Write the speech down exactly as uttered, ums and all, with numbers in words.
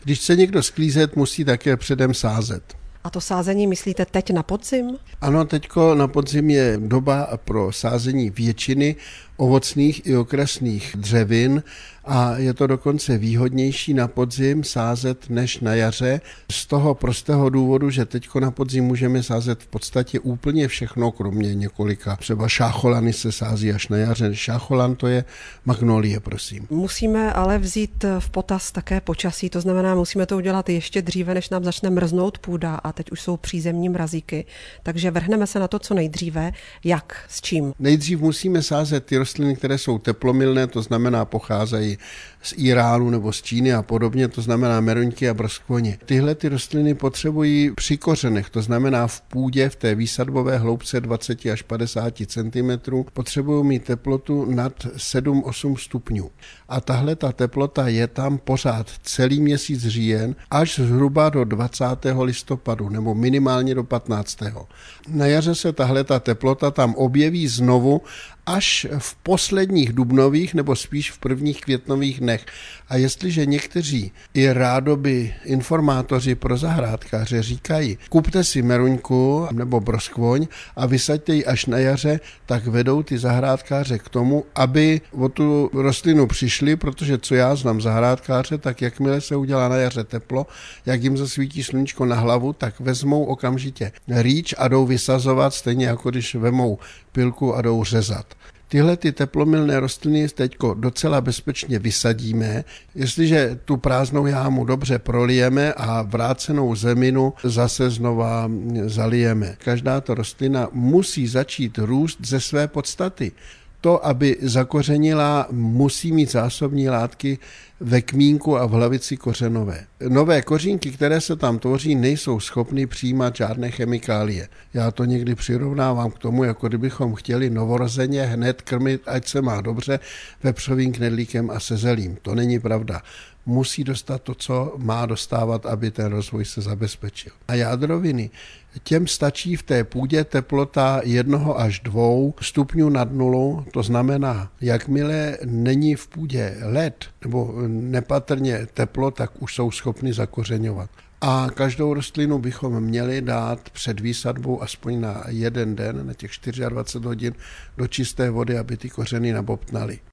Když chce někdo sklízet, musí také předem sázet. A to sázení myslíte teď na podzim? Ano, teďko na podzim je doba pro sázení většiny ovocných i okrasných dřevin a je to dokonce výhodnější na podzim sázet než na jaře. Z toho prostého důvodu, že teďko na podzim můžeme sázet v podstatě úplně všechno, kromě několika. Třeba šácholany se sází až na jaře. Šácholan to je magnolie, prosím. Musíme ale vzít v potaz také počasí, to znamená, musíme to udělat ještě dříve, než nám začne mrznout půda a teď už jsou přízemní mrazíky. Takže vrhneme se na to co nejdříve. Jak? S čím? Nejdřív musíme sázet ty rostliny, které jsou teplomilné, to znamená pocházejí z Iránu nebo z Číny a podobně, to znamená meruňky a broskvoni. Tyhle ty rostliny potřebují při kořenech, to znamená v půdě, v té výsadbové hloubce dvacet až padesát centimetrů, potřebují mít teplotu nad sedm osm stupňů. A tahle ta teplota je tam pořád celý měsíc říjen až zhruba do dvacátého listopadu nebo minimálně do patnáctého Na jaře se tahle ta teplota tam objeví znovu až v posledních dubnových nebo spíš v prvních květnových dnech. A jestliže někteří i rádoby informátoři pro zahrádkáře říkají, kupte si meruňku nebo broskvoň a vysaďte ji až na jaře, tak vedou ty zahrádkáře k tomu, aby o tu rostlinu přišli, protože co já znám zahrádkáře, tak jakmile se udělá na jaře teplo, jak jim zasvítí sluníčko na hlavu, tak vezmou okamžitě rýč a jdou vysazovat, stejně jako když vemou pilku a jdou řezat. Tyhle ty teplomilné rostliny teďko docela bezpečně vysadíme, jestliže tu prázdnou jámu dobře prolijeme a vrácenou zeminu zase znova zalijeme. Každá ta rostlina musí začít růst ze své podstaty. To, aby zakořenila, musí mít zásobní látky ve kmínku a v hlavici kořenové. Nové kořínky, které se tam tvoří, nejsou schopny přijímat žádné chemikálie. Já to někdy přirovnávám k tomu, jako kdybychom chtěli novorozeně hned krmit, ať se má dobře, vepřovým knedlíkem a se zelím. To není pravda. Musí dostat to, co má dostávat, aby ten rozvoj se zabezpečil. A jádroviny, těm stačí v té půdě teplota jednoho až dvou stupňů nad nulu, to znamená, jakmile není v půdě led nebo nepatrně teplo, tak už jsou schopny zakořeňovat. A každou rostlinu bychom měli dát před výsadbou aspoň na jeden den, na těch dvacet čtyři hodin do čisté vody, aby ty kořeny nabobtnaly.